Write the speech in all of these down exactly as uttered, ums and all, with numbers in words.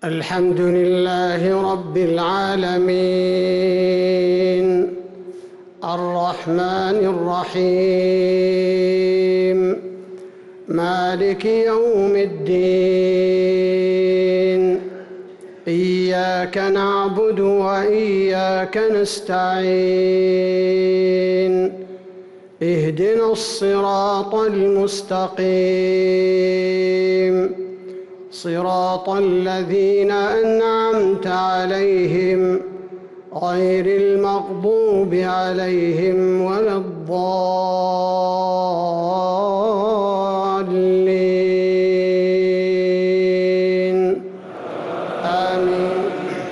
الحمد لله رب العالمين الرحمن الرحيم مالك يوم الدين إياك نعبد وإياك نستعين اهدنا الصراط المستقيم صراط الذين أنعمت عليهم غير المغضوب عليهم ولا الضالين آمين.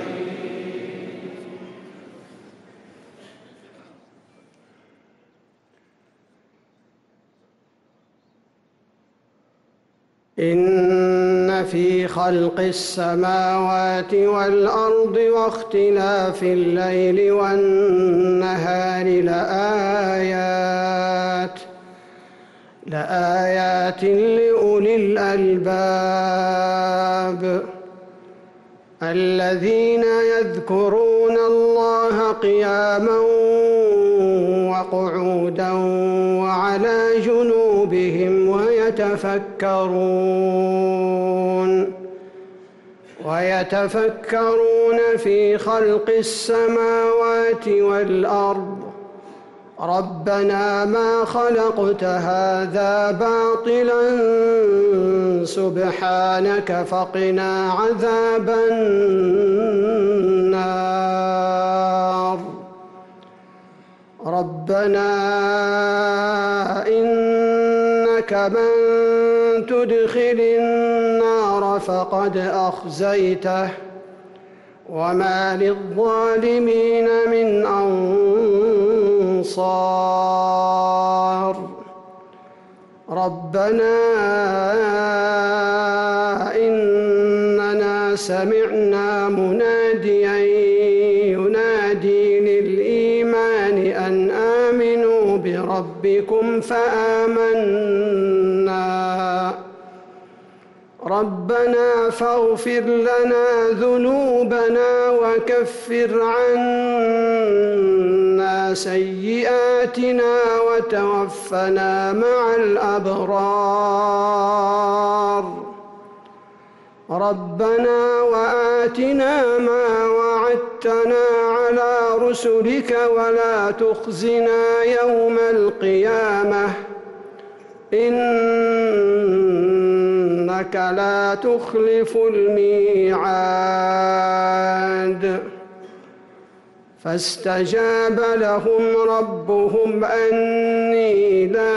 إن في خلق السماوات والأرض واختلاف الليل والنهار لآيات لآيات لأولي الألباب الذين يذكرون الله قياما وقعودا وعلى جنوبهم ويتفكرون ويتفكرون في خلق السماوات والأرض ربنا ما خلقت هذا باطلا سبحانك فقنا عذاب النار ربنا إنك من تدخل النار فقد أخزيته وما للظالمين من أنصار ربنا إننا سمعنا مناديا ينادي للإيمان أن آمنوا بربكم فآمنا ربنا فاغفر لنا ذنوبنا وكفر عنا سيئاتنا وتوفنا مع الأبرار ربنا وآتنا ما وعدتنا على رسلك ولا تخزنا يوم القيامة إنك لا تخلف الميعاد فاستجاب لهم ربهم أني لا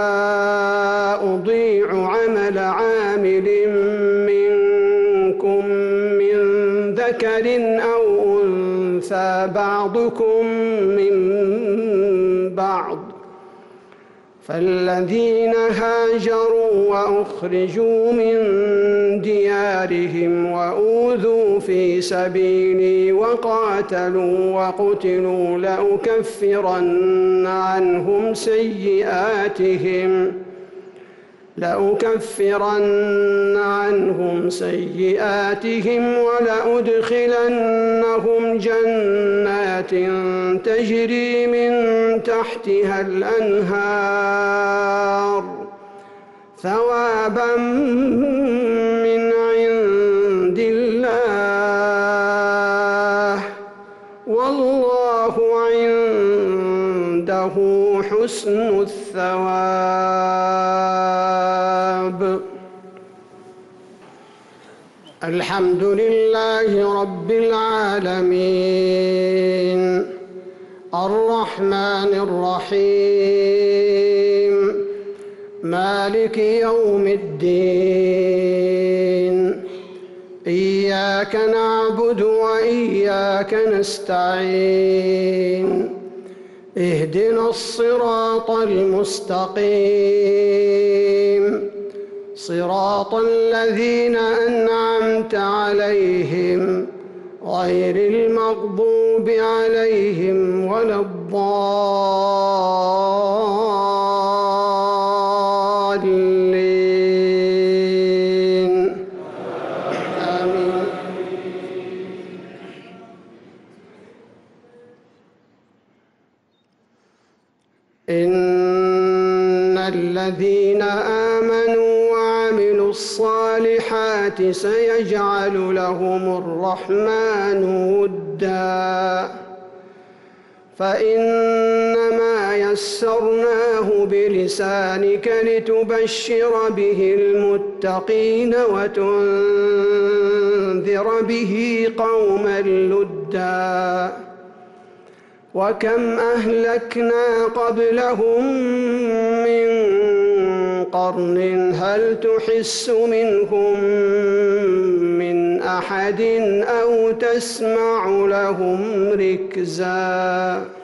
أضيع عمل عامل منكم من ذكر أو أنثى بعضكم من بعض فالذين هاجروا وأخرجوا من ديارهم وأوذوا في سبيلي وقاتلوا وقتلوا لأكفرن عنهم سيئاتهم لأكفرن عنهم سيئاتهم ولأدخلنهم جنات تجري من تحتها الأنهار ثوابا من عند الله والله عنده حسن الثواب. الحمد لله رب العالمين الرحمن الرحيم مالك يوم الدين إياك نعبد وإياك نستعين اهدنا الصراط المستقيم صراط الذين أنعمت عليهم غير المغضوب عليهم ولا الضالين آمين. الذين آمنوا وعملوا الصالحات سيجعل لهم الرحمن ودا فإنما يسرناه بلسانك لتبشر به المتقين وتنذر به قوما لدا وكم أهلكنا قبلهم من قرن هل تحس منهم من أحد أو تسمع لهم ركزا